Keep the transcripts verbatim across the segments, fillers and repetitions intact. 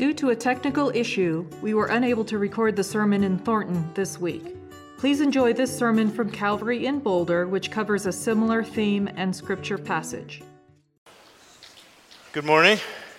Due to a technical issue, we were unable to record the sermon in Thornton this week. Please enjoy this sermon from Calvary in Boulder, which covers a similar theme and scripture passage. Good morning.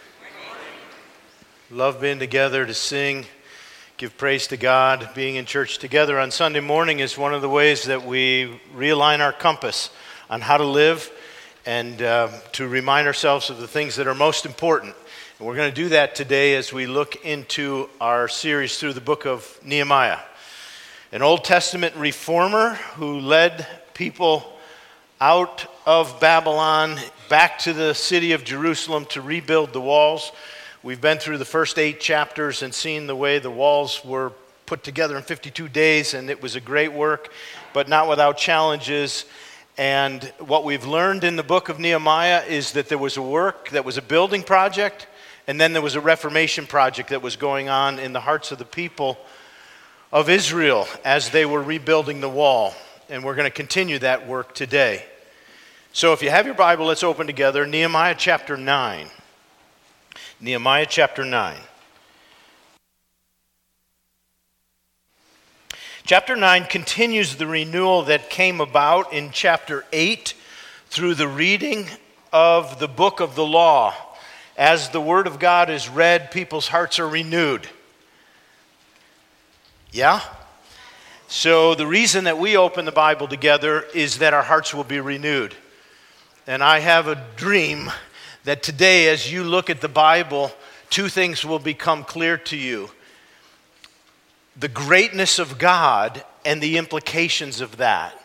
Love being together to sing, give praise to God. Being in church together on Sunday morning is one of the ways that we realign our compass on how to live and uh, to remind ourselves of the things that are most important. And we're going to do that today as we look into our series through the book of Nehemiah. An Old Testament reformer who led people out of Babylon back to the city of Jerusalem to rebuild the walls. We've been through the first eight chapters and seen the way the walls were put together in fifty-two days, and it was a great work, but not without challenges. And what we've learned in the book of Nehemiah is that there was a work, that was a building project, and then there was a reformation project that was going on in the hearts of the people of Israel as they were rebuilding the wall. And we're going to continue that work today. So if you have your Bible, let's open together Nehemiah chapter nine. Nehemiah chapter nine. Chapter nine continues the renewal that came about in chapter eight through the reading of the book of the law. As the word of God is read, people's hearts are renewed. Yeah? So the reason that we open the Bible together is that our hearts will be renewed. And I have a dream that today, as you look at the Bible, two things will become clear to you. The greatness of God and the implications of that.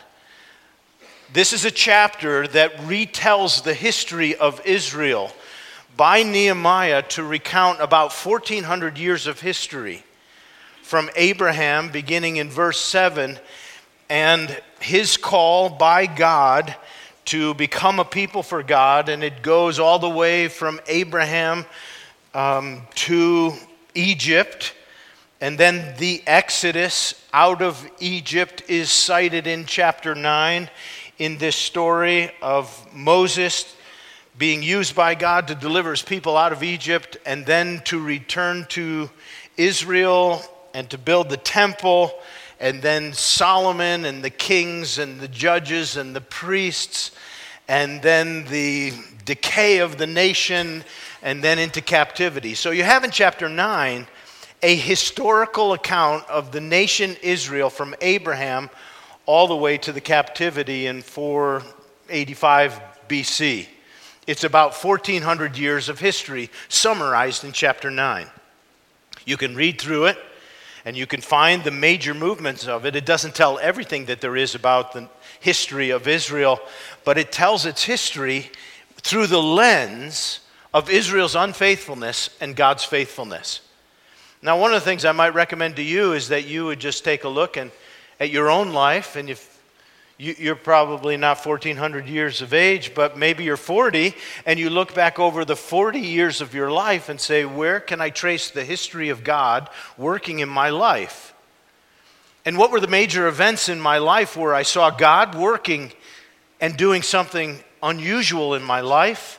This is a chapter that retells the history of Israel by Nehemiah to recount about fourteen hundred years of history from Abraham, beginning in verse seven, and his call by God to become a people for God, and it goes all the way from Abraham um, to Egypt. And then the Exodus out of Egypt is cited in chapter nine in this story of Moses being used by God to deliver his people out of Egypt and then to return to Israel and to build the temple, and then Solomon and the kings and the judges and the priests, and then the decay of the nation, and then into captivity. So you have in chapter nine a historical account of the nation Israel from Abraham all the way to the captivity in four eighty-five B C. It's about fourteen hundred years of history summarized in chapter nine. You can read through it and you can find the major movements of it. It doesn't tell everything that there is about the history of Israel, but it tells its history through the lens of Israel's unfaithfulness and God's faithfulness. Now, one of the things I might recommend to you is that you would just take a look and, at your own life, and if you, you're probably not fourteen hundred years of age, but maybe you're forty, and you look back over the forty years of your life and say, where can I trace the history of God working in my life? And what were the major events in my life where I saw God working and doing something unusual in my life?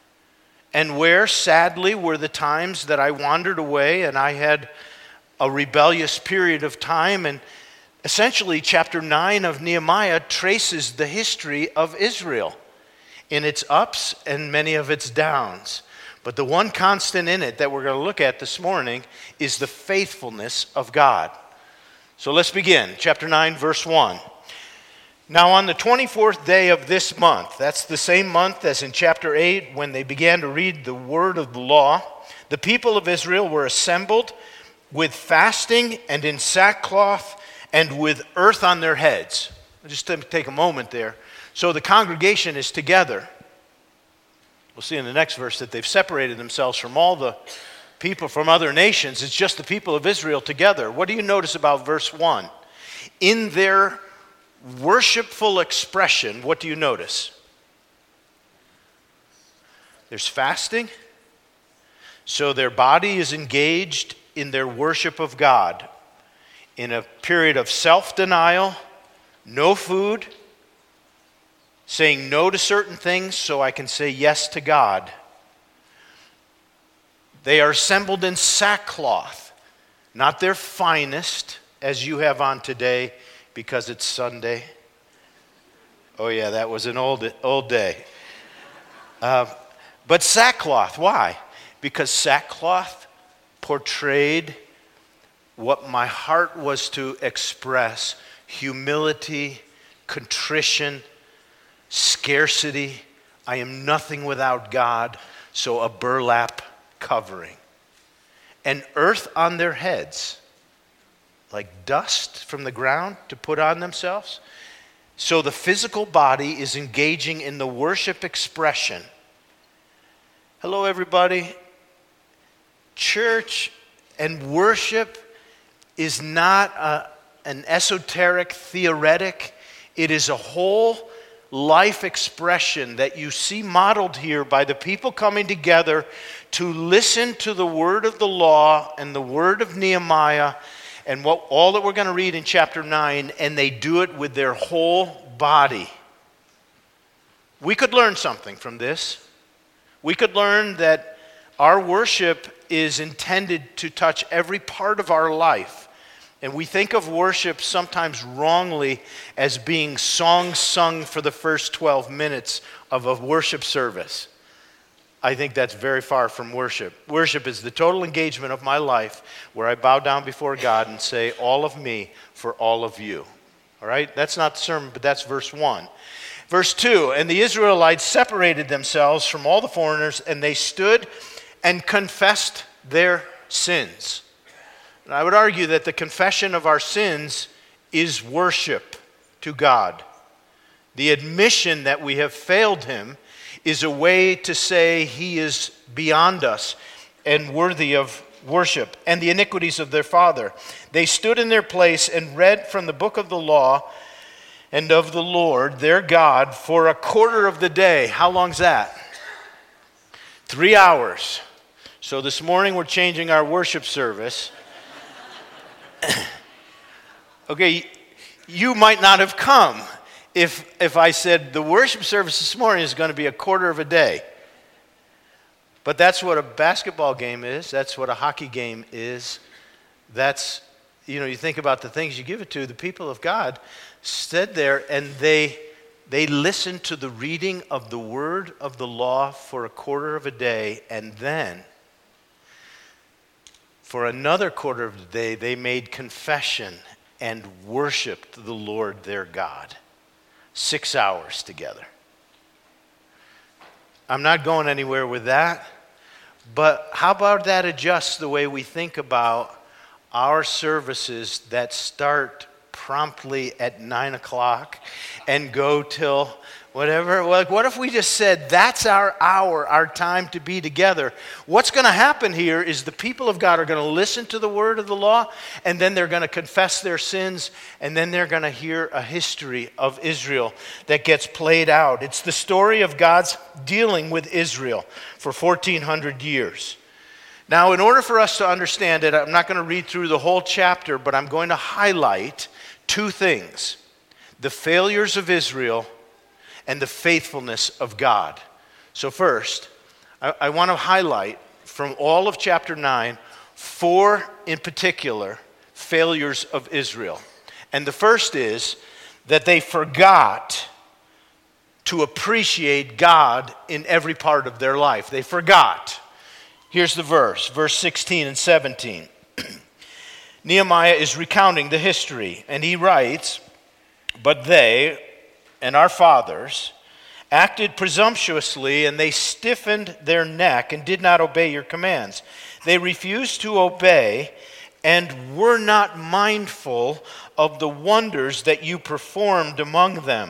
And where, sadly, were the times that I wandered away and I had a rebellious period of time? And essentially, chapter nine of Nehemiah traces the history of Israel in its ups and many of its downs. But the one constant in it that we're going to look at this morning is the faithfulness of God. So let's begin. Chapter nine, verse one. Now on the twenty-fourth day of this month, that's the same month as in chapter eight when they began to read the word of the law, the people of Israel were assembled with fasting and in sackcloth and with earth on their heads. I'll just take a moment there. So the congregation is together. We'll see in the next verse that they've separated themselves from all the people from other nations. It's just the people of Israel together. What do you notice about verse one? In their worshipful expression, what do you notice? There's fasting. So their body is engaged in their worship of God in a period of self-denial, no food, saying no to certain things so I can say yes to God. They are assembled in sackcloth, not their finest, as you have on today, because it's Sunday. Oh yeah, that was an old, old day. Uh, but sackcloth, why? Because sackcloth portrayed what my heart was to express: humility, contrition, scarcity. I am nothing without God, so a burlap covering. And earth on their heads, like dust from the ground to put on themselves. So the physical body is engaging in the worship expression. Hello, everybody. Church and worship is not a, an esoteric, theoretic. It is a whole life expression that you see modeled here by the people coming together to listen to the word of the law and the word of Nehemiah and what all that we're going to read in chapter nine, and they do it with their whole body. We could learn something from this. We could learn that our worship is intended to touch every part of our life. And we think of worship sometimes wrongly as being songs sung for the first twelve minutes of a worship service. I think that's very far from worship. Worship is the total engagement of my life where I bow down before God and say, all of me for all of you. All right? That's not the sermon, but that's verse one. Verse two, and the Israelites separated themselves from all the foreigners, and they stood and confessed their sins. And I would argue that the confession of our sins is worship to God. The admission that we have failed him is a way to say he is beyond us and worthy of worship. And the iniquities of their father. They stood in their place and read from the book of the law and of the Lord their God for a quarter of the day. How long's that? Three hours. So this morning we're changing our worship service. Okay, you might not have come if if I said the worship service this morning is going to be a quarter of a day. But that's what a basketball game is. That's what a hockey game is. That's, you know, you think about the things you give it to. The people of God stood there and they they listened to the reading of the word of the law for a quarter of a day, and then for another quarter of the day, they made confession and worshiped the Lord their God. Six hours together. I'm not going anywhere with that, but how about that adjusts the way we think about our services that start promptly at nine o'clock and go till whatever. Like, what if we just said that's our hour, our time to be together? What's going to happen here is the people of God are going to listen to the word of the law, and then they're going to confess their sins, and then they're going to hear a history of Israel that gets played out. It's the story of God's dealing with Israel for fourteen hundred years. Now, in order for us to understand it, I'm not going to read through the whole chapter, but I'm going to highlight two things: the failures of Israel and the faithfulness of God. So first, I, I want to highlight from all of chapter nine, four in particular failures of Israel. And the first is that they forgot to appreciate God in every part of their life. They forgot. Here's the verse, verse sixteen and seventeen. Nehemiah is recounting the history, and he writes, "But they, and our fathers, acted presumptuously, and they stiffened their neck and did not obey your commands. They refused to obey and were not mindful of the wonders that you performed among them."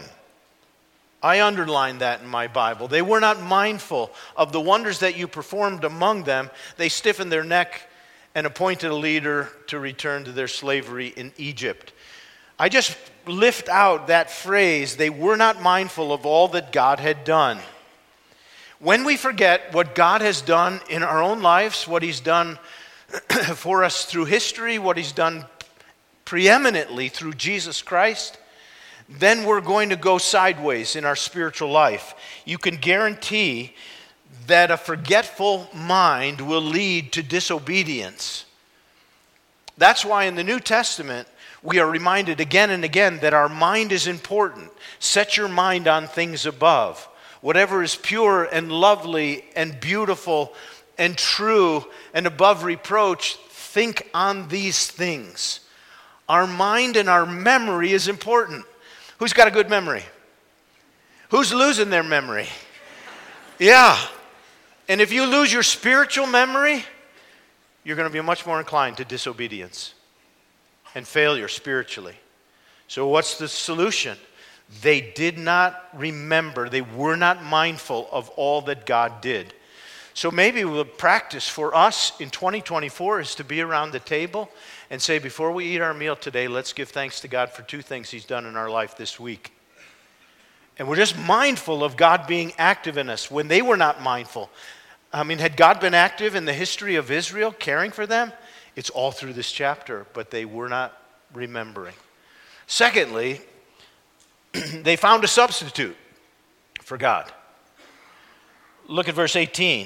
I underlined that in my Bible. They were not mindful of the wonders that you performed among them. They stiffened their neck and appointed a leader to return to their slavery in Egypt. I just lift out that phrase, they were not mindful of all that God had done. When we forget what God has done in our own lives, what he's done for us through history, what he's done preeminently through Jesus Christ, then we're going to go sideways in our spiritual life. You can guarantee that a forgetful mind will lead to disobedience. That's why in the New Testament, we are reminded again and again that our mind is important. Set your mind on things above. Whatever is pure and lovely and beautiful and true and above reproach, think on these things. Our mind and our memory is important. Who's got a good memory? Who's losing their memory? Yeah. And if you lose your spiritual memory, you're going to be much more inclined to disobedience and failure spiritually. So what's the solution? They did not remember. They were not mindful of all that God did. So maybe the practice for us in twenty twenty-four is to be around the table and say, before we eat our meal today, let's give thanks to God for two things He's done in our life this week. And we're just mindful of God being active in us when they were not mindful. I mean, had God been active in the history of Israel, caring for them? It's all through this chapter, but they were not remembering. Secondly, they found a substitute for God. Look at verse eighteen.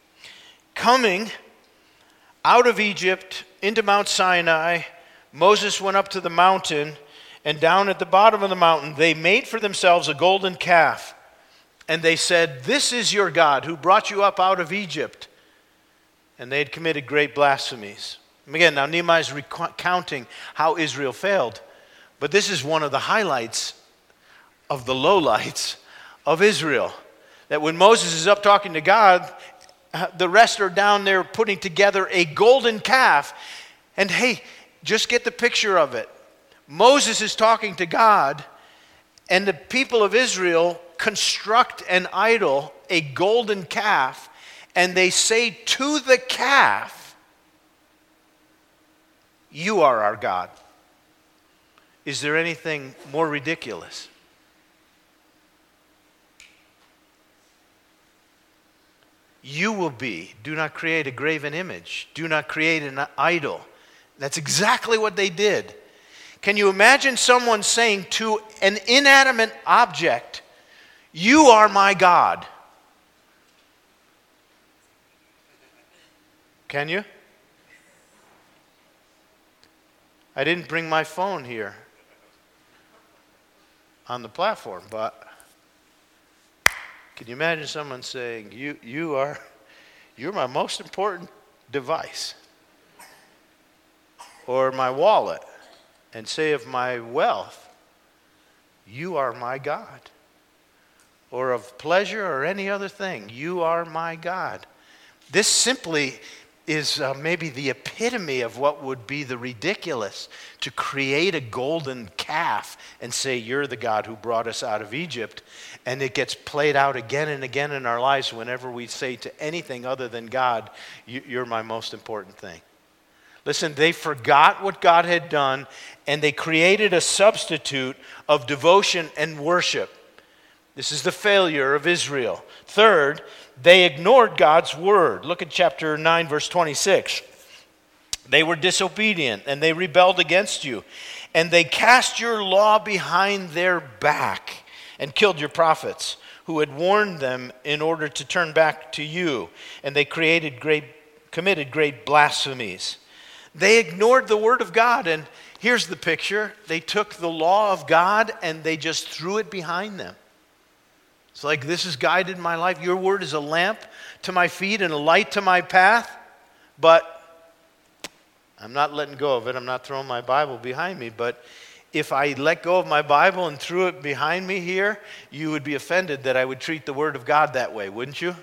Coming out of Egypt into Mount Sinai, Moses went up to the mountain, and down at the bottom of the mountain they made for themselves a golden calf. And they said, "This is your God who brought you up out of Egypt." And they had committed great blasphemies. Again, now Nehemiah is recounting how Israel failed. But this is one of the highlights of the lowlights of Israel. That when Moses is up talking to God, the rest are down there putting together a golden calf. And hey, just get the picture of it. Moses is talking to God, and the people of Israel construct an idol, a golden calf, and they say to the calf, "You are our God." Is there anything more ridiculous? You will be. Do not create a graven image. Do not create an idol. That's exactly what they did. Can you imagine someone saying to an inanimate object, "You are my God"? Can you? I didn't bring my phone here on the platform, but can you imagine someone saying, you, you are, you're my most important device, or my wallet, and say of my wealth, "You are my God," or of pleasure or any other thing, "You are my God"? This simply is uh, maybe the epitome of what would be the ridiculous, to create a golden calf and say, "You're the God who brought us out of Egypt." And it gets played out again and again in our lives whenever we say to anything other than God, "You're my most important thing." Listen, they forgot what God had done, and they created a substitute of devotion and worship. This is the failure of Israel. Third, they ignored God's word. Look at chapter nine, verse twenty-six. They were disobedient, and they rebelled against you. And they cast your law behind their back and killed your prophets, who had warned them in order to turn back to you. And they created great, committed great blasphemies. They ignored the word of God. And here's the picture. They took the law of God and they just threw it behind them. It's like, "This has guided my life. Your word is a lamp to my feet and a light to my path." But I'm not letting go of it. I'm not throwing my Bible behind me. But if I let go of my Bible and threw it behind me here, you would be offended that I would treat the word of God that way, wouldn't you?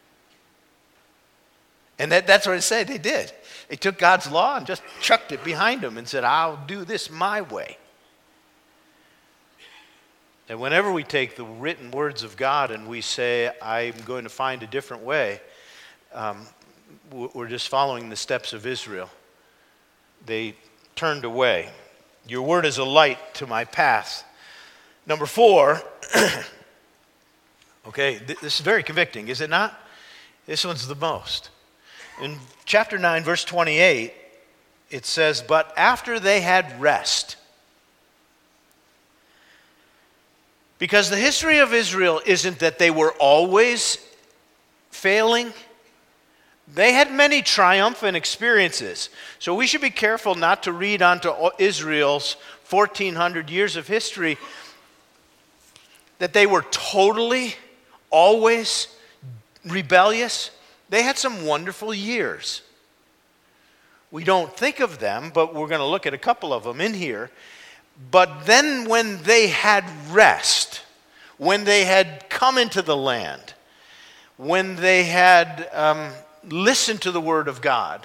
And that, that's what it said they did. They took God's law and just chucked it behind them and said, "I'll do this my way." And whenever we take the written words of God and we say, "I'm going to find a different way," um, we're just following the steps of Israel. They turned away. Your word is a light to my path. Number four, okay, th- this is very convicting, is it not? This one's the most. In chapter nine, verse twenty-eight, it says, "But after they had rest," because the history of Israel isn't that they were always failing. They had many triumphant experiences. So we should be careful not to read onto Israel's fourteen hundred years of history that they were totally, always rebellious. They had some wonderful years. We don't think of them, but we're going to look at a couple of them in here. But then when they had rest, when they had come into the land, when they had um, listened to the word of God,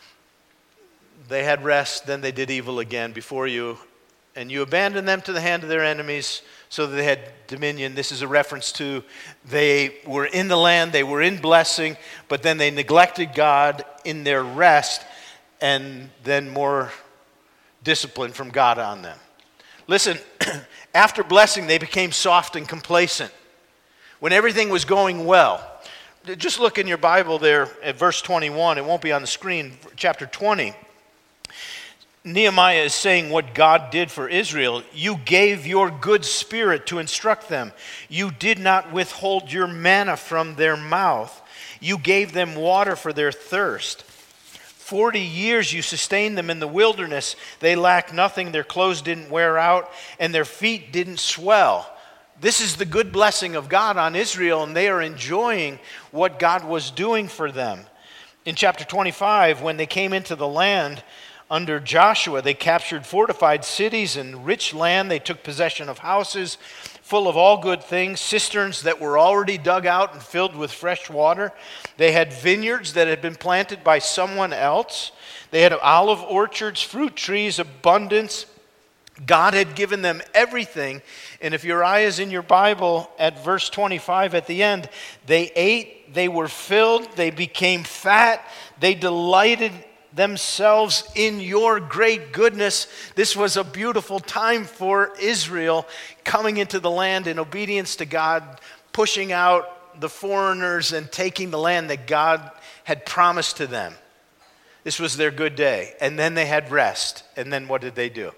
they had rest, then they did evil again before you, and you abandoned them to the hand of their enemies so that they had dominion. This is a reference to they were in the land, they were in blessing, but then they neglected God in their rest, and then more discipline from God on them. Listen, after blessing, they became soft and complacent. When everything was going well, just look in your Bible there at verse twenty-one. It won't be on the screen. Chapter twenty. Nehemiah is saying what God did for Israel. You gave your good spirit to instruct them. You did not withhold your manna from their mouth. You gave them water for their thirst. Forty years you sustained them in the wilderness. They lacked nothing. Their clothes didn't wear out, and their feet didn't swell. This is the good blessing of God on Israel, and they are enjoying what God was doing for them. In chapter twenty-five, when they came into the land under Joshua, they captured fortified cities and rich land. They took possession of houses full of all good things, cisterns that were already dug out and filled with fresh water. They had vineyards that had been planted by someone else. They had olive orchards, fruit trees, abundance. God had given them everything. And if your eye is in your Bible at verse twenty-five at the end, they ate, they were filled, they became fat, they delighted themselves in your great goodness. This was a beautiful time for Israel coming into the land in obedience to God, pushing out the foreigners and taking the land that God had promised to them. This was their good day. And then they had rest. And then what did they do?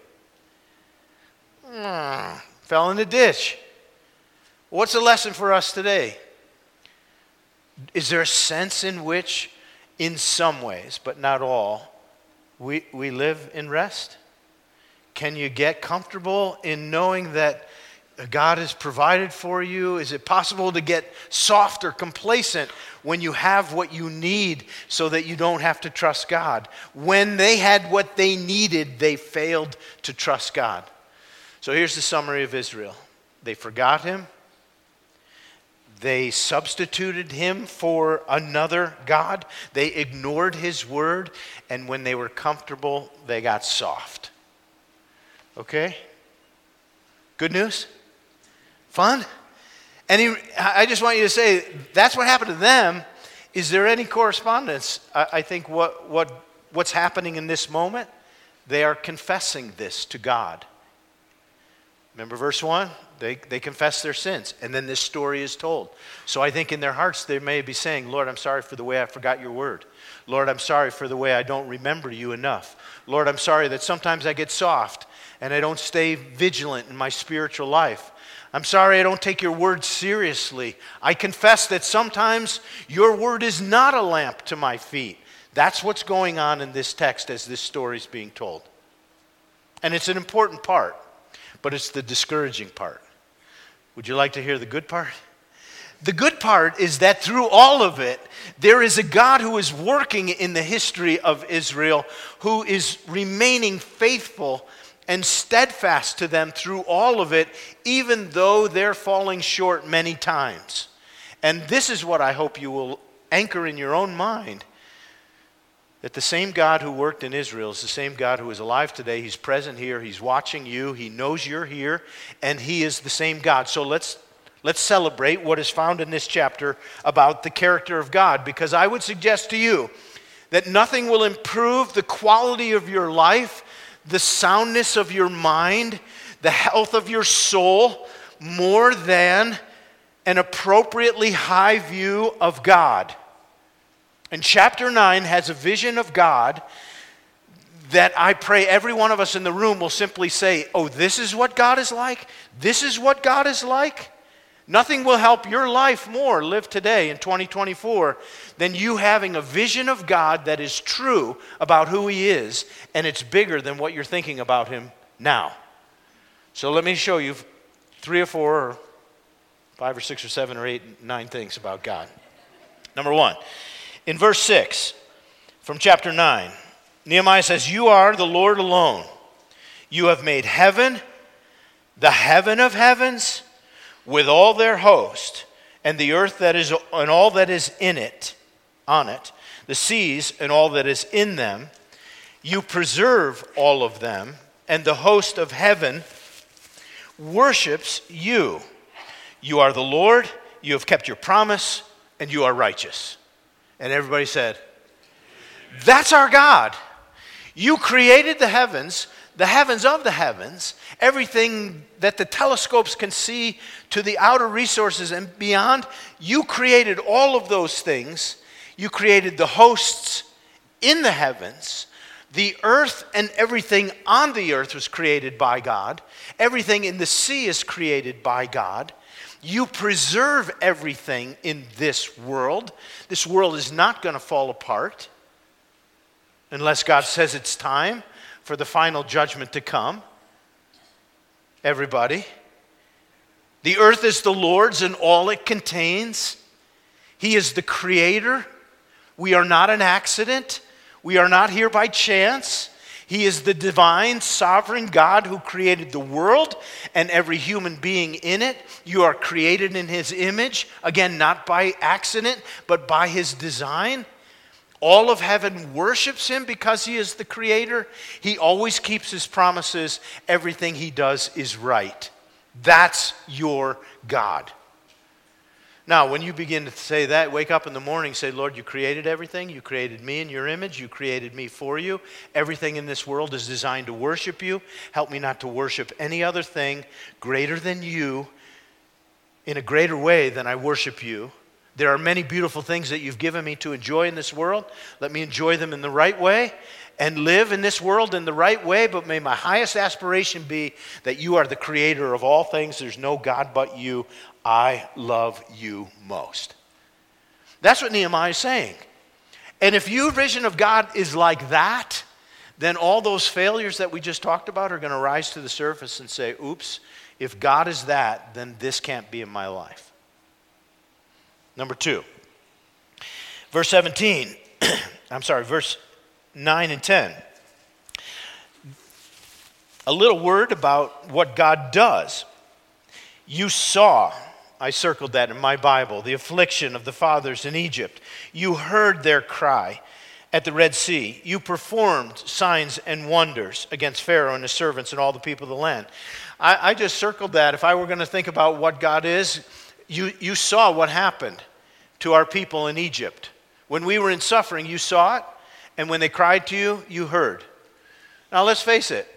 Mm, fell in the ditch. What's the lesson for us today? Is there a sense in which, in some ways, but not all, we, we live in rest? Can you get comfortable in knowing that God has provided for you? Is it possible to get soft or complacent when you have what you need so that you don't have to trust God? When they had what they needed, they failed to trust God. So here's the summary of Israel. They forgot him. They substituted him for another God. They ignored his word. And when they were comfortable, they got soft. Okay? Good news? Fun? Any, I just want you to say, that's what happened to them. Is there any correspondence? I, I think what, what, what's happening in this moment, they are confessing this to God. Remember verse one? They, they confess their sins, and then this story is told. So I think in their hearts they may be saying, Lord, I'm sorry for the way I forgot your word. Lord, I'm sorry for the way I don't remember you enough. Lord, I'm sorry that sometimes I get soft and I don't stay vigilant in my spiritual life. I'm sorry I don't take your word seriously. I confess that sometimes your word is not a lamp to my feet. That's what's going on in this text as this story is being told. And it's an important part, but it's the discouraging part. Would you like to hear the good part? The good part is that through all of it, there is a God who is working in the history of Israel, who is remaining faithful and steadfast to them through all of it, even though they're falling short many times. And this is what I hope you will anchor in your own mind, that the same God who worked in Israel is the same God who is alive today. He's present here. He's watching you. He knows you're here. And he is the same God. So let's, let's celebrate what is found in this chapter about the character of God. Because I would suggest to you that nothing will improve the quality of your life, the soundness of your mind, the health of your soul, more than an appropriately high view of God. And chapter nine has a vision of God that I pray every one of us in the room will simply say, oh, this is what God is like? This is what God is like? Nothing will help your life more live today in twenty twenty-four than you having a vision of God that is true about who He is, and it's bigger than what you're thinking about Him now. So let me show you three or four or five or six or seven or eight, nine things about God. Number one, in verse six from chapter nine, Nehemiah says, "You are the Lord alone. You have made heaven, the heaven of heavens, with all their host, and the earth that is and all that is in it, on it, the seas and all that is in them. You preserve all of them, and the host of heaven worships you. You are the Lord, you have kept your promise, and you are righteous." And everybody said, "That's our God. You created the heavens, the heavens of the heavens, everything that the telescopes can see to the outer resources and beyond. You created all of those things. You created the hosts in the heavens. The earth and everything on the earth was created by God. Everything in the sea is created by God. You preserve everything in this world. This world is not going to fall apart unless God says it's time for the final judgment to come. Everybody. The earth is the Lord's and all it contains. He is the creator. We are not an accident. We are not here by chance. He is the divine, sovereign God who created the world and every human being in it. You are created in His image. Again, not by accident, but by His design. All of heaven worships Him because He is the creator. He always keeps His promises. Everything He does is right. That's your God. Now, when you begin to say that, wake up in the morning, say, "Lord, you created everything. You created me in your image. You created me for you. Everything in this world is designed to worship you. Help me not to worship any other thing greater than you in a greater way than I worship you. There are many beautiful things that you've given me to enjoy in this world. Let me enjoy them in the right way and live in this world in the right way. But may my highest aspiration be that you are the creator of all things. There's no God but you. I love you most." That's what Nehemiah is saying. And if your vision of God is like that, then all those failures that we just talked about are going to rise to the surface and say, oops, if God is that, then this can't be in my life. Number two, verse seventeen, I'm sorry, verse nine and ten. A little word about what God does. You saw, I circled that in my Bible, the affliction of the fathers in Egypt. You heard their cry at the Red Sea. You performed signs and wonders against Pharaoh and his servants and all the people of the land. I, I just circled that. If I were going to think about what God is, you, you saw what happened to our people in Egypt. When we were in suffering, you saw it. And when they cried to you, you heard. Now let's face it.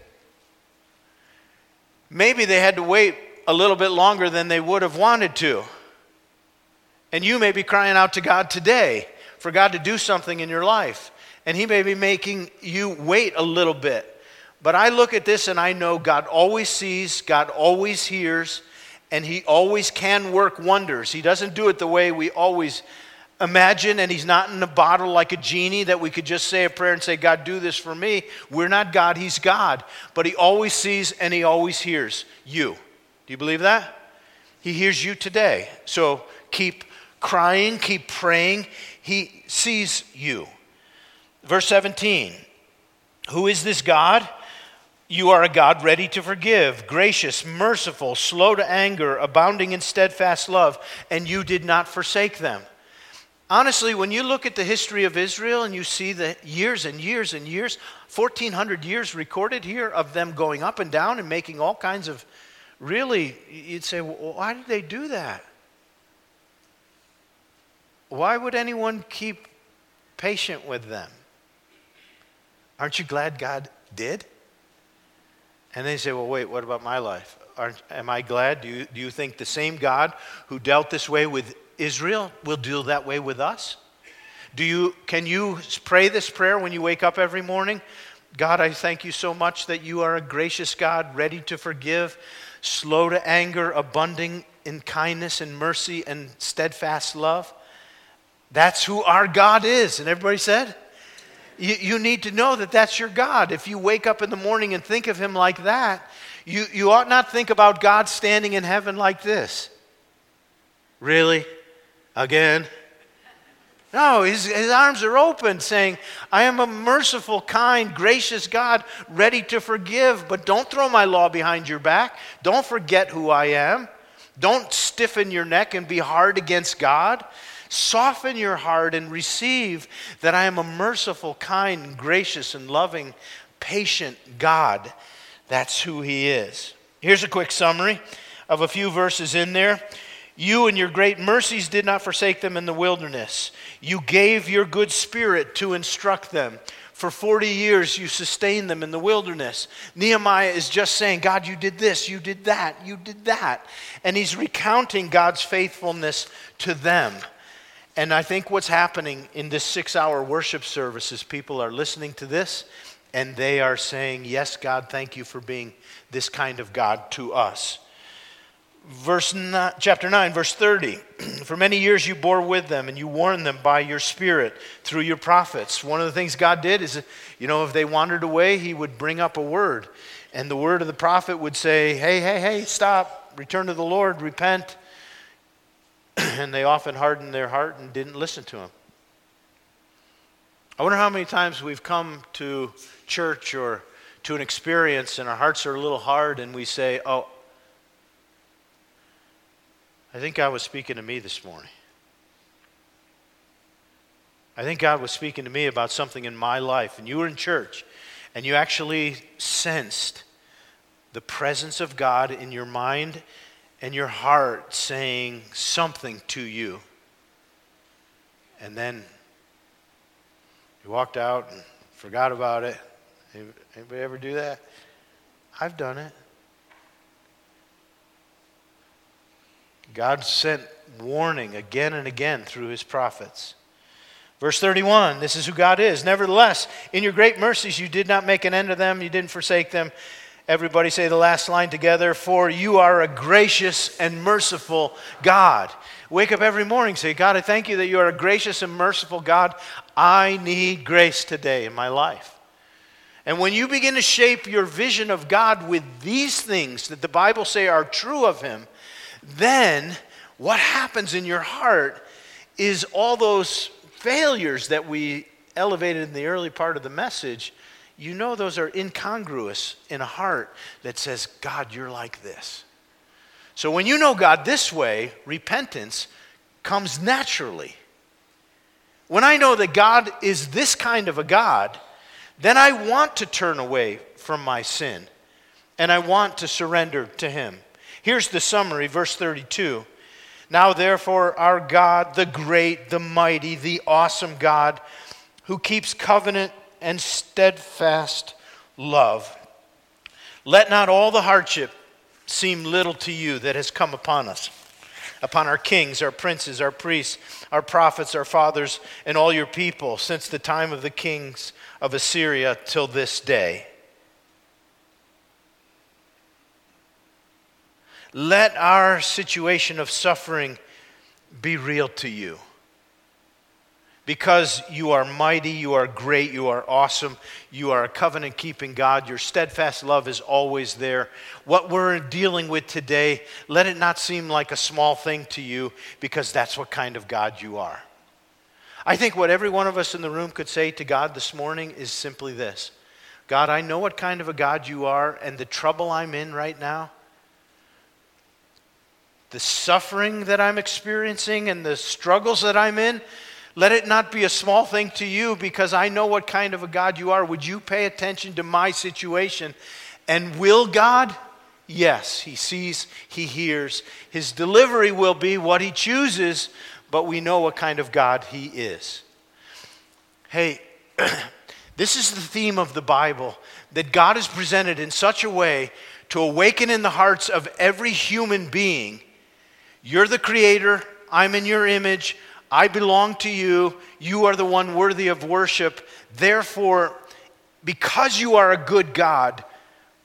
Maybe they had to wait a little bit longer than they would have wanted to. And you may be crying out to God today for God to do something in your life. And He may be making you wait a little bit. But I look at this and I know God always sees, God always hears, and He always can work wonders. He doesn't do it the way we always imagine, and He's not in a bottle like a genie that we could just say a prayer and say, "God, do this for me." We're not God, He's God. But He always sees and He always hears you. Do you believe that? He hears you today. So keep crying, keep praying. He sees you. Verse seventeen, who is this God? You are a God ready to forgive, gracious, merciful, slow to anger, abounding in steadfast love, and you did not forsake them. Honestly, when you look at the history of Israel and you see the years and years and years, fourteen hundred years recorded here of them going up and down and making all kinds of, really, you'd say, well, why did they do that? Why would anyone keep patient with them? Aren't you glad God did? And they say, well, wait, what about my life? Aren't, am I glad? Do you, do you think the same God who dealt this way with Israel will deal that way with us? Do you, can you pray this prayer when you wake up every morning? God, I thank you so much that you are a gracious God, ready to forgive, slow to anger, abounding in kindness and mercy and steadfast love? That's who our God is. And everybody said? You, you need to know that that's your God. If you wake up in the morning and think of him like that, you, you ought not think about God standing in heaven like this. Really? Again? No, his, his arms are open saying, I am a merciful, kind, gracious God, ready to forgive, but don't throw my law behind your back. Don't forget who I am. Don't stiffen your neck and be hard against God. Soften your heart and receive that I am a merciful, kind, gracious, and loving, patient God. That's who he is. Here's a quick summary of a few verses in there. You and your great mercies did not forsake them in the wilderness. You gave your good spirit to instruct them. For forty years you sustained them in the wilderness. Nehemiah is just saying, God, you did this, you did that, you did that. And he's recounting God's faithfulness to them. And I think what's happening in this six-hour worship service is people are listening to this and they are saying, yes, God, thank you for being this kind of God to us. Verse nine, chapter nine, verse thirty. For many years you bore with them and you warned them by your spirit through your prophets. One of the things God did is, you know, if they wandered away, he would bring up a word. And the word of the prophet would say, hey, hey, hey, stop, return to the Lord, repent. And they often hardened their heart and didn't listen to him. I wonder how many times we've come to church or to an experience and our hearts are a little hard and we say, oh, I think God was speaking to me this morning. I think God was speaking to me about something in my life. And you were in church and you actually sensed the presence of God in your mind and your heart saying something to you. And then you walked out and forgot about it. Anybody ever do that? I've done it. God sent warning again and again through his prophets. Verse thirty-one, this is who God is. Nevertheless, in your great mercies you did not make an end of them, you didn't forsake them. Everybody say the last line together. For you are a gracious and merciful God. Wake up every morning and say, God, I thank you that you are a gracious and merciful God. I need grace today in my life. And when you begin to shape your vision of God with these things that the Bible say are true of him, then what happens in your heart is all those failures that we elevated in the early part of the message, you know those are incongruous in a heart that says, God, you're like this. So when you know God this way, repentance comes naturally. When I know that God is this kind of a God, then I want to turn away from my sin and I want to surrender to him. Here's the summary, verse thirty-two. Now therefore our God, the great, the mighty, the awesome God, who keeps covenant and steadfast love, let not all the hardship seem little to you that has come upon us, upon our kings, our princes, our priests, our prophets, our fathers, and all your people, since the time of the kings of Assyria till this day. Let our situation of suffering be real to you. Because you are mighty, you are great, you are awesome, you are a covenant-keeping God. Your steadfast love is always there. What we're dealing with today, let it not seem like a small thing to you, because that's what kind of God you are. I think what every one of us in the room could say to God this morning is simply this. God, I know what kind of a God you are, and the trouble I'm in right now, the suffering that I'm experiencing and the struggles that I'm in, let it not be a small thing to you, because I know what kind of a God you are. Would you pay attention to my situation? And will God? Yes, he sees, he hears. His delivery will be what he chooses, but we know what kind of God he is. Hey, this is the theme of the Bible, that God is presented in such a way to awaken in the hearts of every human being. You're the creator, I'm in your image, I belong to you, you are the one worthy of worship. Therefore, because you are a good God,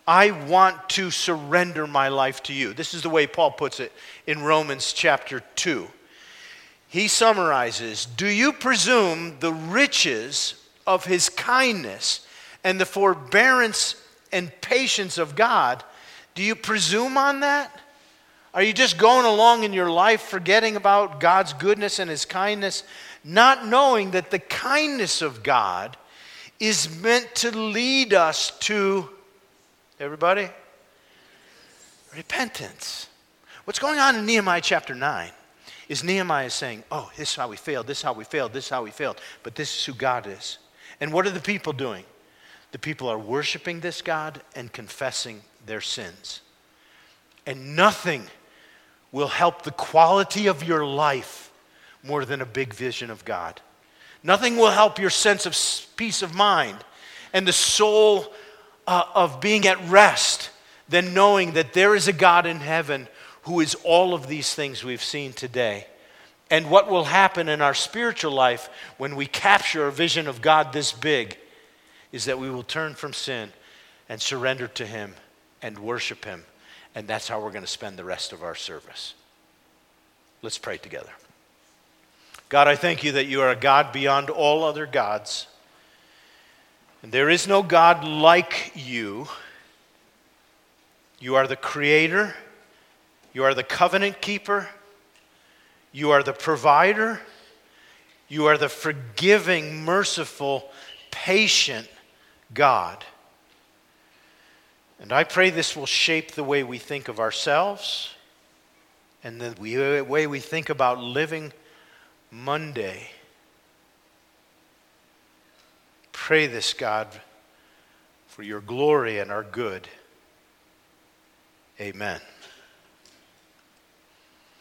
I want to surrender my life to you. This is the way Paul puts it in Romans chapter two. He summarizes, do you presume the riches of his kindness and the forbearance and patience of God? Do you presume on that? Are you just going along in your life forgetting about God's goodness and his kindness, not knowing that the kindness of God is meant to lead us to, everybody, repentance? What's going on in Nehemiah chapter nine is Nehemiah is saying, oh, this is how we failed, this is how we failed, this is how we failed, but this is who God is. And what are the people doing? The people are worshiping this God and confessing their sins. And nothing will help the quality of your life more than a big vision of God. Nothing will help your sense of peace of mind and the soul uh, of being at rest than knowing that there is a God in heaven who is all of these things we've seen today. And what will happen in our spiritual life when we capture a vision of God this big is that we will turn from sin and surrender to him and worship him. And that's how we're going to spend the rest of our service. Let's pray together. God, I thank you that you are a God beyond all other gods. And there is no God like you. You are the creator. You are the covenant keeper. You are the provider. You are the forgiving, merciful, patient God. And I pray this will shape the way we think of ourselves and the way we think about living Monday. Pray this, God, for your glory and our good. Amen.